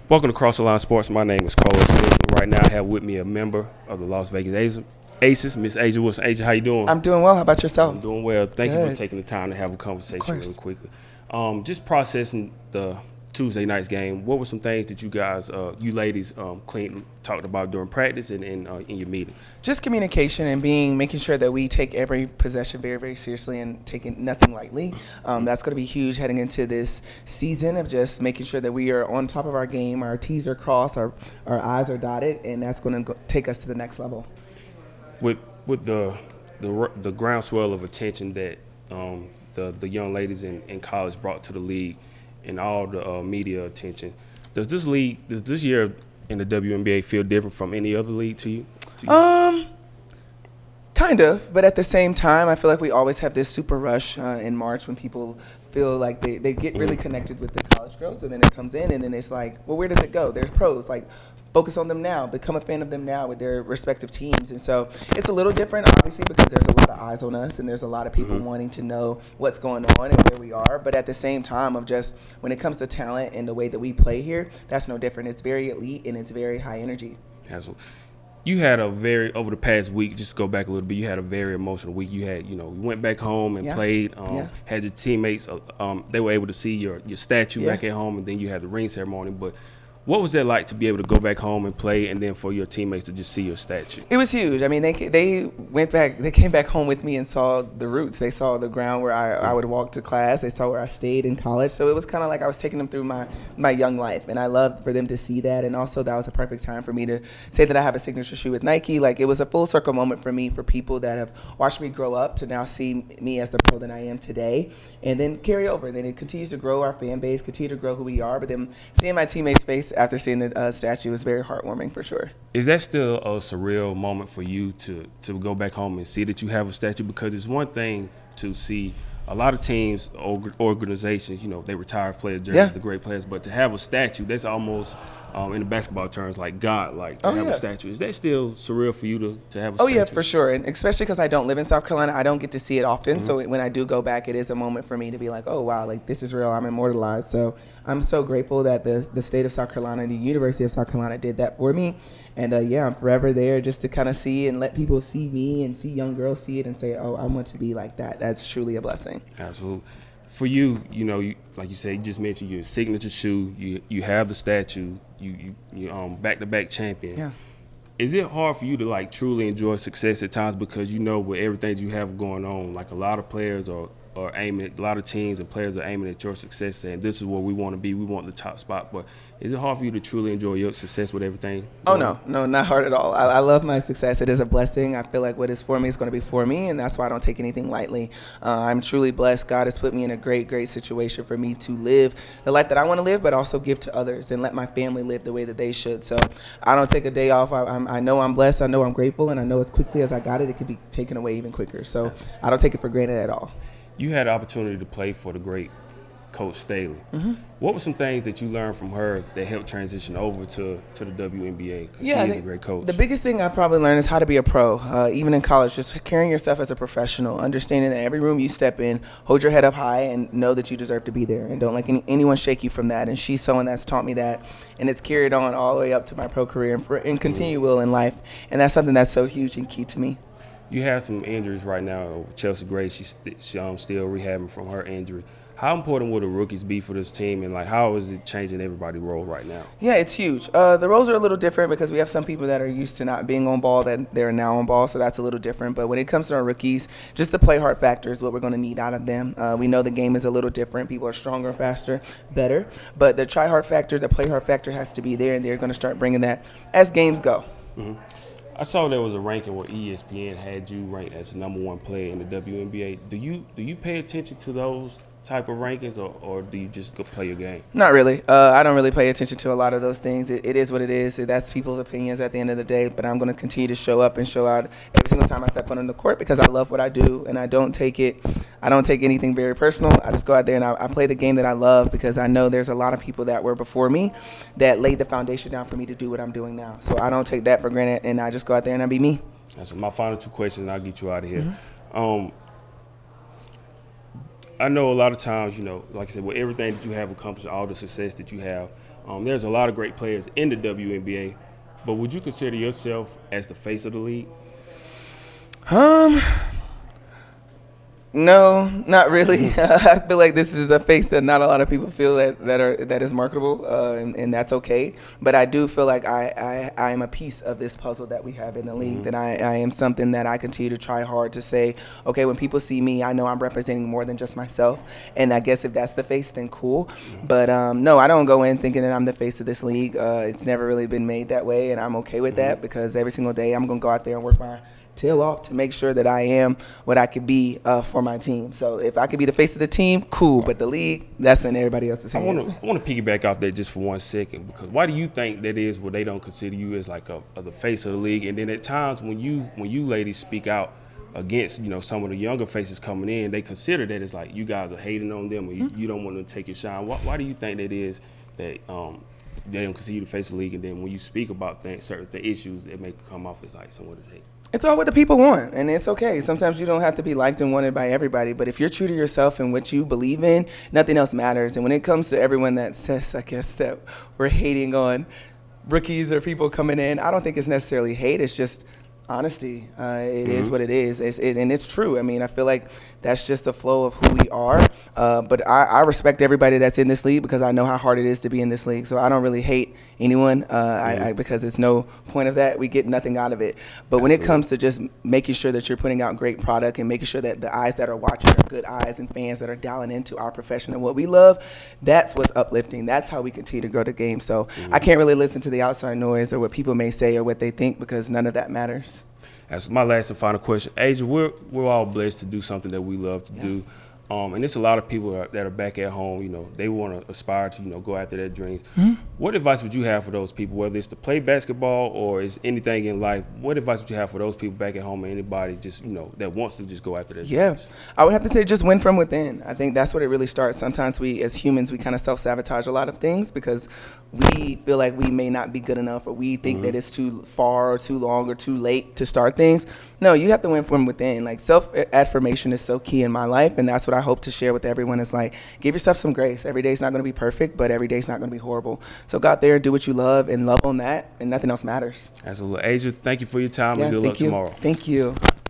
Welcome to Cross the Line Sports. My name is Cole Smith. Right now, I have with me a member of the Las Vegas Aces, Miss Asia Wilson. Asia, how you doing? I'm doing well. How about yourself? I'm doing well. Thank you Good. for taking the time to have a conversation really quickly. Just processing the Tuesday night's game. What were some things that you guys, you ladies, talked about during practice and in your meetings? Just communication and making sure that we take every possession very, very seriously and taking nothing lightly. That's going to be huge heading into this season of just making sure that we are on top of our game, our T's are crossed, our I's are dotted, and that's going to take us to the next level. With the groundswell of attention that the young ladies in college brought to the league and all the media attention, does this year in the WNBA feel different from any other league to you? Kind of, but at the same time, I feel like we always have this super rush in March when people feel like they get really connected with the college girls, and then it comes in, and then it's like, well, where does it go? There's pros, like, focus on them now, become a fan of them now with their respective teams. And so it's a little different, obviously, because there's a lot of eyes on us, and there's a lot of people wanting to know what's going on and where we are. But at the same time, of just when it comes to talent and the way that we play here, that's no different. It's very elite, and it's very high energy. Absolutely. You had over the past week, just to go back a little bit, you had a very emotional week. You had, you went back home and played, had your teammates, they were able to see your statue back at home, and then you had the ring ceremony. But what was that like to be able to go back home and play, and then for your teammates to just see your statue? It was huge. I mean, they came back home with me and saw the roots. They saw the ground where I would walk to class. They saw where I stayed in college. So it was kind of like I was taking them through my young life, and I loved for them to see that. And also, that was a perfect time for me to say that I have a signature shoe with Nike. Like, it was a full circle moment for me, for people that have watched me grow up to now see me as the pro that I am today, and then carry over. And then it continues to grow our fan base, continue to grow who we are. But then seeing my teammates' face after seeing the statue was very heartwarming, for sure. Is that still a surreal moment for you to go back home and see that you have a statue? Because it's one thing to see a lot of teams, organizations, they retire players, the great players, but to have a statue, that's almost, in the basketball terms, like God, like to have a statue. Is that still surreal for you to have a statue? Oh, yeah, for sure. And especially because I don't live in South Carolina, I don't get to see it often. So when I do go back, it is a moment for me to be like, oh, wow, like, this is real. I'm immortalized. So I'm so grateful that the state of South Carolina and the University of South Carolina did that for me. And, I'm forever there just to kind of see and let people see me and see young girls see it and say, oh, I want to be like that. That's truly a blessing. Absolutely. For you, like you said, you just mentioned your signature shoe. You have the statue. You back-to-back champion. Yeah. Is it hard for you to truly enjoy success at times, because with everything you have going on, like a lot of players are aiming, a lot of teams and players are aiming at your success, saying this is where we want to be, we want the top spot. But is it hard for you to truly enjoy your success with everything? Oh, no, not hard at all. I love my success. It is a blessing. I feel like what is for me is going to be for me, and that's why I don't take anything lightly. I'm truly blessed. God has put me in a great, great situation for me to live the life that I want to live, but also give to others and let my family live the way that they should. So I don't take a day off. I know I'm blessed. I know I'm grateful, and I know as quickly as I got it, it could be taken away even quicker. So I don't take it for granted at all. You had the opportunity to play for the great Coach Staley. What were some things that you learned from her that helped transition over to the WNBA? Because she is a great coach. The biggest thing I probably learned is how to be a pro, even in college, just carrying yourself as a professional, understanding that every room you step in, hold your head up high and know that you deserve to be there, and don't let anyone shake you from that. And she's someone that's taught me that, and it's carried on all the way up to my pro career and continue will in life. And that's something that's so huge and key to me. You have some injuries right now. Chelsea Gray, she's still rehabbing from her injury. How important will the rookies be for this team, and how is it changing everybody's role right now? Yeah, it's huge. The roles are a little different because we have some people that are used to not being on ball that they're now on ball, so that's a little different. But when it comes to our rookies, just the play hard factor is what we're going to need out of them. We know the game is a little different. People are stronger, faster, better. But the try hard factor, the play hard factor has to be there, and they're going to start bringing that as games go. I saw there was a ranking where ESPN had you ranked as the number one player in the WNBA. Do you pay attention to those type of rankings, or do you just go play your game? Not really. I don't really pay attention to a lot of those things. It is what it is. That's people's opinions at the end of the day, but I'm going to continue to show up and show out every single time I step on the court because I love what I do, and I don't take anything very personal. I just go out there and I play the game that I love because I know there's a lot of people that were before me that laid the foundation down for me to do what I'm doing now. So I don't take that for granted, and I just go out there and I be me. That's my final two questions, and I'll get you out of here. I know a lot of times, like I said, with everything that you have accomplished, all the success that you have, There's a lot of great players in the WNBA, but would you consider yourself as the face of the league? No, not really. I feel like this is a face that not a lot of people feel that is marketable, and that's okay. But I do feel like I am a piece of this puzzle that we have in the league. That I am something that I continue to try hard to say, okay, when people see me, I know I'm representing more than just myself. And I guess if that's the face, then cool. But no, I don't go in thinking that I'm the face of this league. It's never really been made that way, and I'm okay with that because every single day I'm gonna go out there and work my tail off to make sure that I am what I could be for my team. So if I could be the face of the team, cool. But the league, that's in everybody else's hands. I want to piggyback off that just for 1 second, because why do you think that is where they don't consider you as like the face of the league? And then at times when you ladies speak out against some of the younger faces coming in, they consider that it's like you guys are hating on them or you don't want them to take your shine. Why do you think that is that they don't consider you the face of the league, and then when you speak about certain issues, it may come off as like someone is hating? It's all what the people want, and it's okay. Sometimes you don't have to be liked and wanted by everybody, but if you're true to yourself and what you believe in, nothing else matters. And when it comes to everyone that says, I guess, that we're hating on rookies or people coming in, I don't think it's necessarily hate. It's just honesty. It is what it is. And it's true. I mean, I feel like that's just the flow of who we are. But I respect everybody that's in this league because I know how hard it is to be in this league. So I don't really hate anyone because there's no point of that. We get nothing out of it. But when it comes to just making sure that you're putting out great product and making sure that the eyes that are watching are good eyes and fans that are dialing into our profession and what we love, that's what's uplifting. That's how we continue to grow the game. So I can't really listen to the outside noise or what people may say or what they think because none of that matters. That's my last and final question. Asia, we're all blessed to do something that we love to do. And it's a lot of people that are back at home, they want to aspire to, go after their dreams. What advice would you have for those people, whether it's to play basketball or it's anything in life? What advice would you have for those people back at home or anybody just, that wants to just go after their dreams? I would have to say just win from within. I think that's what it really starts. Sometimes we, as humans, we kind of self-sabotage a lot of things because we feel like we may not be good enough or we think that it's too far or too long or too late to start things. No, you have to win from within. Like self-affirmation is so key in my life, and that's what I hope to share with everyone is like, give yourself some grace. Every day's not going to be perfect, but every day's not going to be horrible. So go out there, do what you love, and love on that, and nothing else matters. Absolutely. Asia, thank you for your time, and good luck tomorrow. Thank you.